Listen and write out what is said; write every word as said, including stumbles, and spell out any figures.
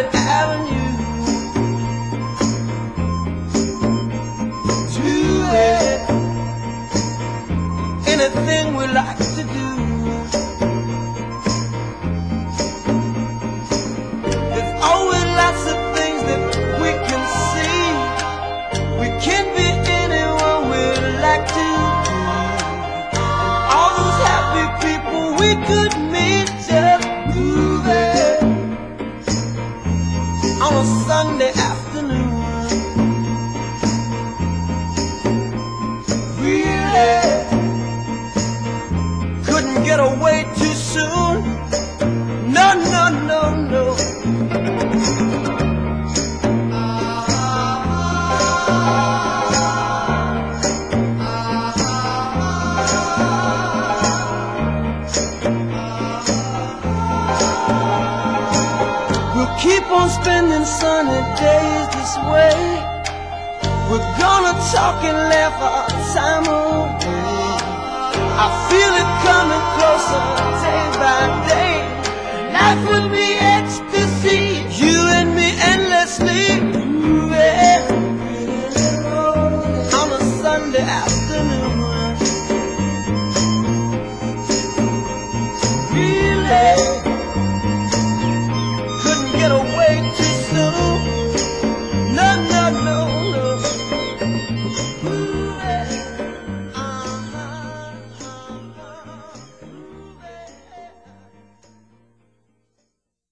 Avenue. Do it, anything we like to do. There's always lots of things that we can see. We can be anyone we like to be. And all those happy people we could meet just moving on a Sunday afternoon. Really couldn't get away too soon. No, no, no, no. We'll keep on spending sunny days this way. We're gonna talk and laugh our time away. I feel it coming closer day by day. Life will be ecstasy, you and me endlessly moving on a Sunday afternoon.